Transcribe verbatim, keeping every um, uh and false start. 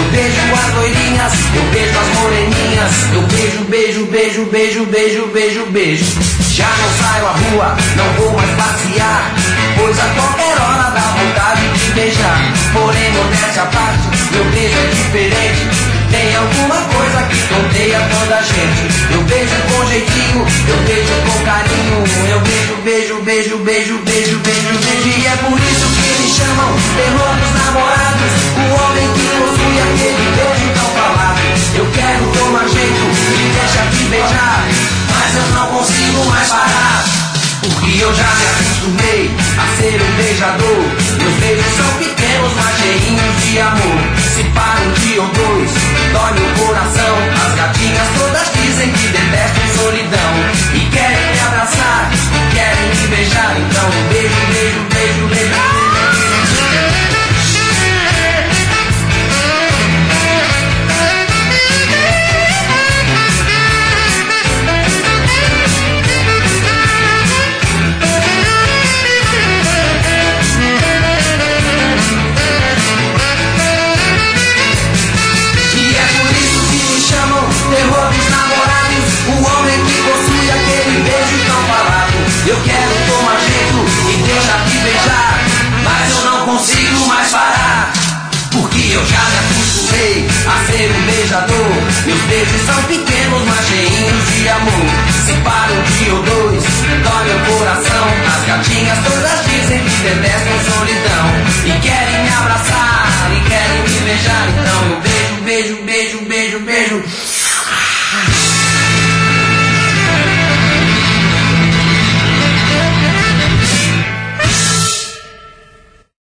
beijo as loirinhas, eu beijo as moreninhas, eu beijo, beijo, beijo, beijo, beijo, beijo, beijo. Já não saio à rua, não vou mais passear, pois a qualquer hora dá vontade de beijar. Porém, modéstia à parte, meu beijo é diferente. Tem alguma coisa que tonteia toda a gente. Eu beijo com jeitinho, eu beijo com carinho. Eu beijo, beijo, beijo, beijo, beijo, beijo, beijo. E é por isso que me chamam terror dos namorados, o homem que possui aquele beijo tão falado. Eu quero tomar jeito e deixa de beijar, mas eu não consigo mais parar, porque eu já me acostumei a ser um beijador. Meus beijos são pequenos, mas cheios de amor. Se para um dia ou dois, dói o coração. As gatinhas todas dizem que detestam solidão e querem me abraçar, querem me beijar. Então beijo, beijo, beijo, beijo, beijo. Terror dos namorados, o homem que possui aquele beijo tão falado. Eu quero tomar jeito e deixar de beijar, mas eu não consigo mais parar, porque eu já me acostumei a ser um beijador. Meus beijos são pequenos, mas cheios de amor. Se para um dia ou dois, dói meu coração. As gatinhas todas dizem que detestam solidão e querem me abraçar, e querem me beijar. Então eu beijo, beijo, beijo, beijo, beijo.